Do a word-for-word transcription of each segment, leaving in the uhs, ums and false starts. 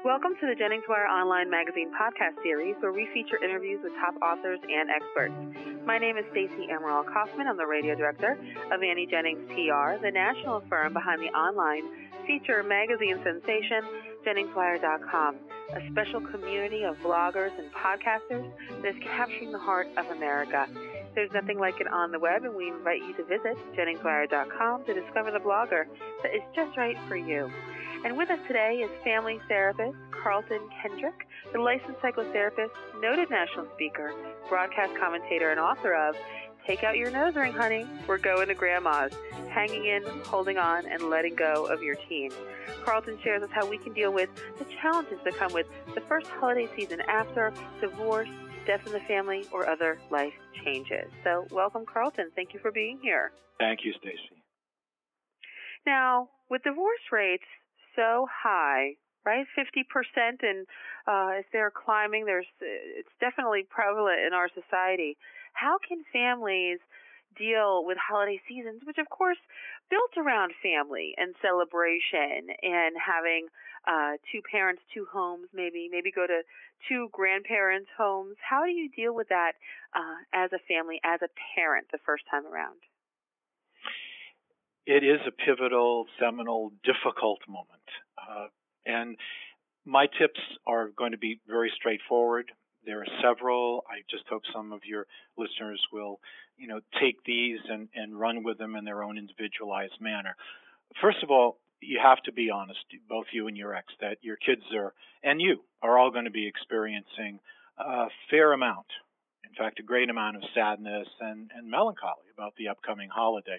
Welcome to the Jennings Wire Online Magazine podcast series, where we feature interviews with top authors and experts. My name is Stacey Emerald Kaufman. I'm the radio director of Annie Jennings P R, the national firm behind the online feature magazine sensation, Jennings Wire dot com, a special community of bloggers and podcasters that is capturing the heart of America. There's nothing like it on the web, and we invite you to visit Jennings Wire dot com to discover the blogger that is just right for you. And with us today is family therapist Carlton Kendrick, the licensed psychotherapist, noted national speaker, broadcast commentator, and author of Take Out Your Nose Ring, Honey, We're Going to Grandma's, Hanging In, Holding On, and Letting Go of Your Teen. Carlton shares us how we can deal with the challenges that come with the first holiday season after divorce, death in the family, or other life changes. So welcome, Carlton. Thank you for being here. Thank you, Stacey. Now, with divorce rates so high, right? fifty percent, and uh, if they're climbing, there's it's definitely prevalent in our society. How can families deal with holiday seasons, which of course built around family and celebration and having uh, two parents, two homes, maybe maybe go to two grandparents' homes? How do you deal with that uh, as a family, as a parent, the first time around? It is a pivotal, seminal, difficult moment. Uh, and my tips are going to be very straightforward. There are several. I just hope some of your listeners will, you know, take these and, and run with them in their own individualized manner. First of all, you have to be honest, both you and your ex, that your kids are, and you, are all going to be experiencing a fair amount, in fact, a great amount of sadness and, and melancholy about the upcoming holiday.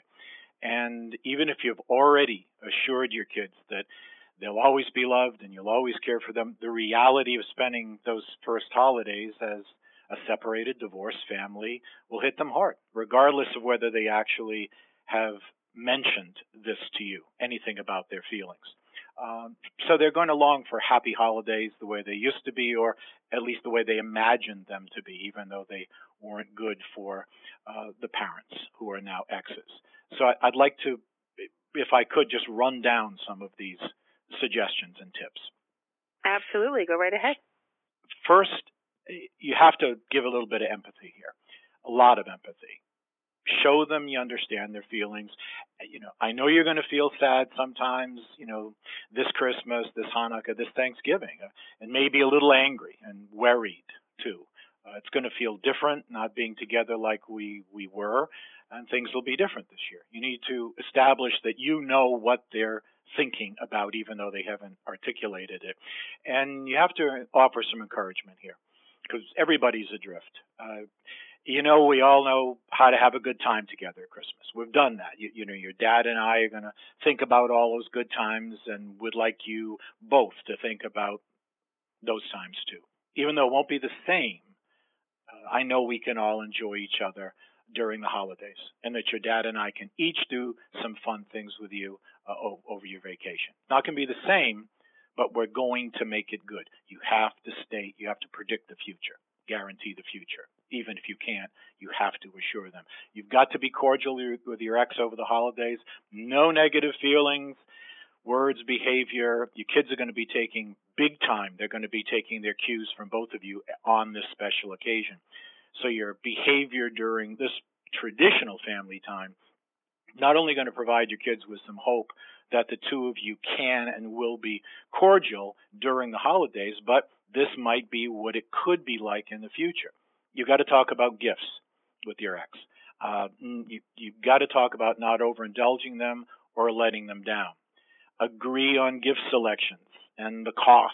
And even if you've already assured your kids that they'll always be loved and you'll always care for them, the reality of spending those first holidays as a separated, divorced family will hit them hard, regardless of whether they actually have mentioned this to you, anything about their feelings. Um, so they're going to long for happy holidays the way they used to be, or at least the way they imagined them to be, even though they weren't good for uh, the parents who are now exes. So I'd like to, if I could, just run down some of these suggestions and tips. Absolutely. Go right ahead. First, you have to give a little bit of empathy here, a lot of empathy. Show them you understand their feelings. You know, I know you're going to feel sad sometimes, you know, this Christmas, this Hanukkah, this Thanksgiving, and maybe a little angry and worried too. Uh, it's going to feel different, not being together like we, we were, and things will be different this year. You need to establish that you know what they're thinking about, even though they haven't articulated it. And you have to offer some encouragement here, because everybody's adrift. Uh, you know, we all know how to have a good time together at Christmas. We've done that. You, you know, your dad and I are going to think about all those good times and would like you both to think about those times too. Even though it won't be the same, uh, I know we can all enjoy each other during the holidays, and that your dad and I can each do some fun things with you uh, o- over your vacation. Not going to be the same, but we're going to make it good. You have to state, you have to predict the future, guarantee the future. Even if you can't, you have to assure them. You've got to be cordial with your ex over the holidays. No negative feelings, words, behavior. Your kids are going to be taking big time. They're going to be taking their cues from both of you on this special occasion. So your behavior during this traditional family time not only going to provide your kids with some hope that the two of you can and will be cordial during the holidays, but this might be what it could be like in the future. You've got to talk about gifts with your ex. Uh, you, you've got to talk about not overindulging them or letting them down. Agree on gift selections and the cost.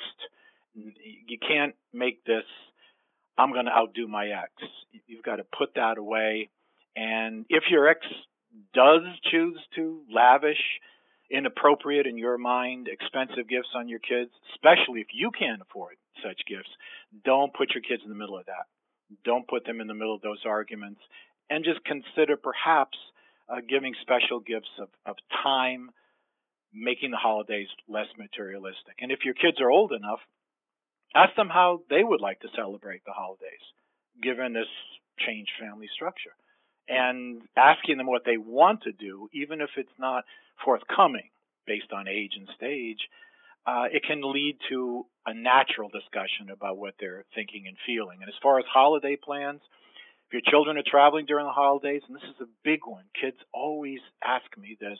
You can't make this, I'm going to outdo my ex. You've got to put that away. And if your ex does choose to lavish inappropriate, in your mind, expensive gifts on your kids, especially if you can't afford such gifts, don't put your kids in the middle of that. Don't put them in the middle of those arguments. And just consider perhaps uh, giving special gifts of, of time, making the holidays less materialistic. And if your kids are old enough, ask them how they would like to celebrate the holidays, given this changed family structure. And asking them what they want to do, even if it's not forthcoming based on age and stage, uh, it can lead to a natural discussion about what they're thinking and feeling. And as far as holiday plans, if your children are traveling during the holidays, and this is a big one, kids always ask me this.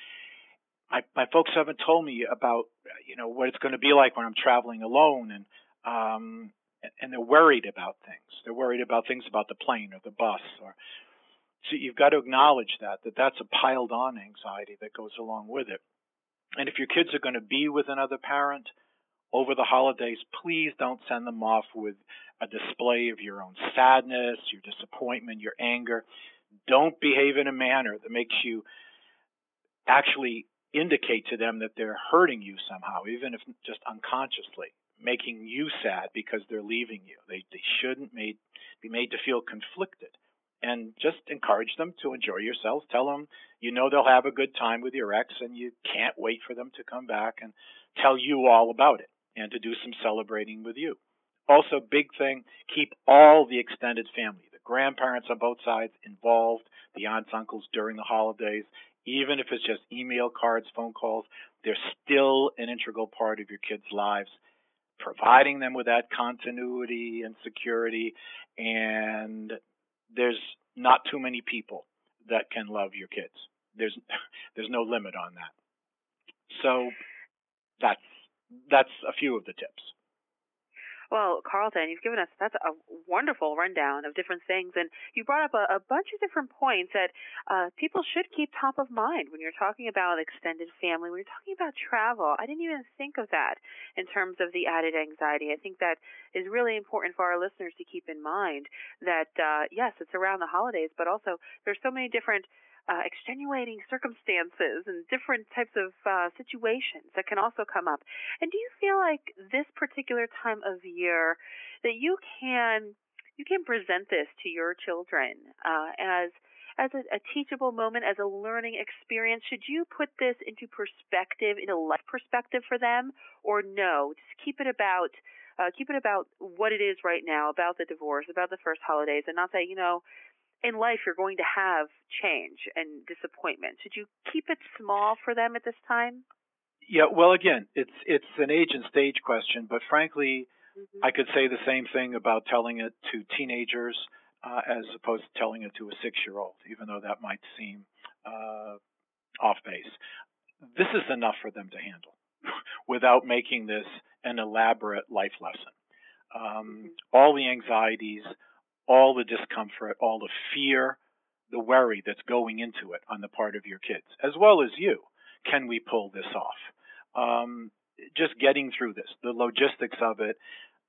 My, my folks haven't told me about, you know, what it's going to be like when I'm traveling alone, and um, and they're worried about things. They're worried about things about the plane or the bus, or so you've got to acknowledge that that that's a piled-on anxiety that goes along with it. And if your kids are going to be with another parent over the holidays, please don't send them off with a display of your own sadness, your disappointment, your anger. Don't behave in a manner that makes you actually indicate to them that they're hurting you somehow, even if just unconsciously, making you sad because they're leaving you. They they shouldn't made, be made to feel conflicted. And just encourage them to enjoy yourselves. Tell them you know they'll have a good time with your ex and you can't wait for them to come back and tell you all about it and to do some celebrating with you. Also, big thing, keep all the extended family, the grandparents on both sides involved, the aunts, uncles during the holidays. Even if it's just email, cards, phone calls, they're still an integral part of your kids' lives, providing them with that continuity and security. And there's not too many people that can love your kids. There's there's no limit on that. So that's that's a few of the tips. Well, Carlton, you've given us that's a wonderful rundown of different things, and you brought up a, a bunch of different points that uh, people should keep top of mind when you're talking about extended family, when you're talking about travel. I didn't even think of that in terms of the added anxiety. I think that is really important for our listeners to keep in mind that, uh, yes, it's around the holidays, but also there's so many different Uh, extenuating circumstances and different types of uh, situations that can also come up. And do you feel like this particular time of year that you can you can present this to your children uh, as as a, a teachable moment, as a learning experience? Should you put this into perspective, into life perspective for them, or no? Just keep it about uh, keep it about what it is right now, about the divorce, about the first holidays, and not say, you know, in life you're going to have change and disappointment. Should you keep it small for them at this time? Yeah, well, again, it's it's an age and stage question, but frankly, mm-hmm. I could say the same thing about telling it to teenagers uh, as opposed to telling it to a six-year-old, even though that might seem uh, off base. This is enough for them to handle without making this an elaborate life lesson. Um, mm-hmm. All the anxieties, all the discomfort, all the fear, the worry that's going into it on the part of your kids, as well as you. Can we pull this off? Um, just getting through this, the logistics of it,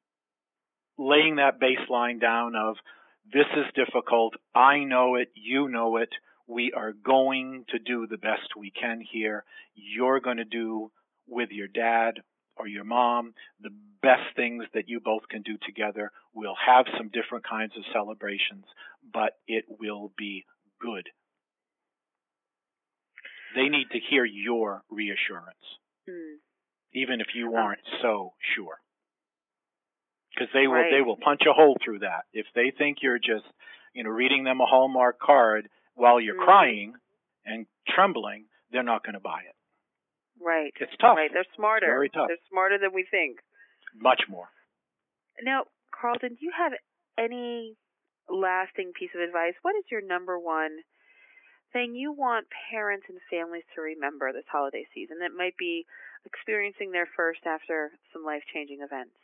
laying that baseline down of this is difficult, I know it, you know it, we are going to do the best we can here. You're going to do with your dad or your mom the best things that you both can do together. We'll have some different kinds of celebrations, but it will be good. They need to hear your reassurance, mm. even if you aren't so sure, because they will right. they will punch a hole through that. If they think you're just you know reading them a Hallmark card while you're mm. crying and trembling, they're not going to buy it. Right. It's tough. Right. They're smarter. It's very tough. They're smarter than we think. Much more. Now, Carlton, do you have any lasting piece of advice? What is your number one thing you want parents and families to remember this holiday season that might be experiencing their first after some life-changing events?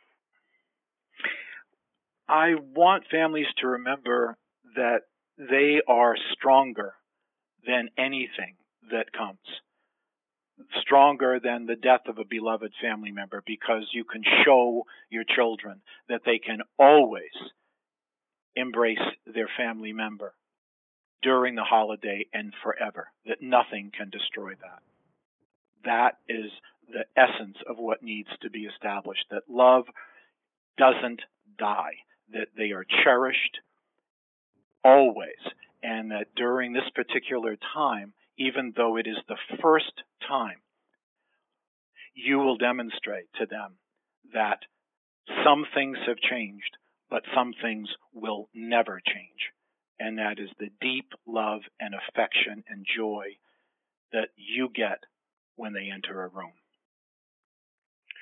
I want families to remember that they are stronger than anything that comes. Stronger than the death of a beloved family member, because you can show your children that they can always embrace their family member during the holiday and forever, that nothing can destroy that. That is the essence of what needs to be established, that love doesn't die, that they are cherished always, and that during this particular time, even though it is the first time, you will demonstrate to them that some things have changed, but some things will never change. And that is the deep love and affection and joy that you get when they enter a room.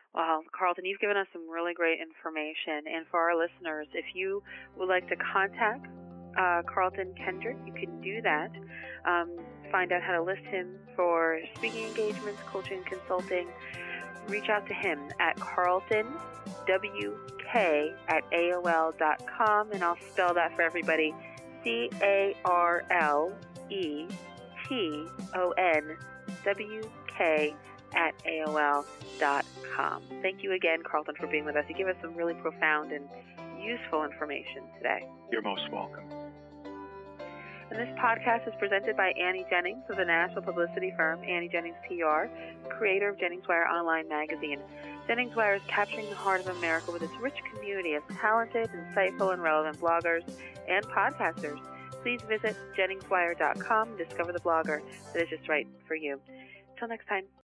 Well, Carlton, you've given us some really great information. And for our listeners, if you would like to contact uh, Carlton Kendrick, you can do that. Um, find out how to list him for speaking engagements, coaching, consulting. Reach out to him at carlton w k at a o l dot com, and I'll spell that for everybody. C A R L E T O N W K at A O L dot com. Thank you again, Carlton, for being with us. You gave us some really profound and useful information today. You're most welcome. And this podcast is presented by Annie Jennings of the national publicity firm Annie Jennings P R, creator of Jennings Wire Online Magazine. Jennings Wire is capturing the heart of America with its rich community of talented, insightful, and relevant bloggers and podcasters. Please visit jennings wire dot com and discover the blogger that is just right for you. Until next time.